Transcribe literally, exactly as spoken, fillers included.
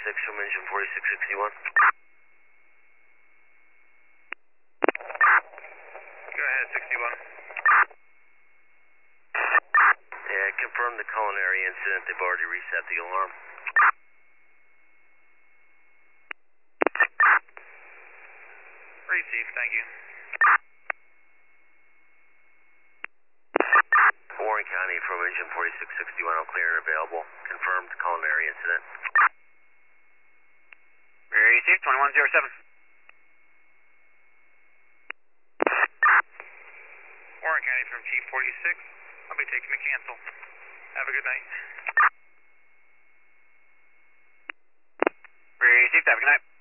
forty-six from engine forty-six sixty-one. Go ahead, sixty-one. Yeah, confirm the culinary incident. They've already reset the alarm. Received, thank you. Warren County from engine forty-six sixty-one, all clear and available. Confirmed culinary incident. Received, twenty-one oh seven. Warren County from G forty-six, I'll be taking a cancel. Have a good night. Received, have a good night.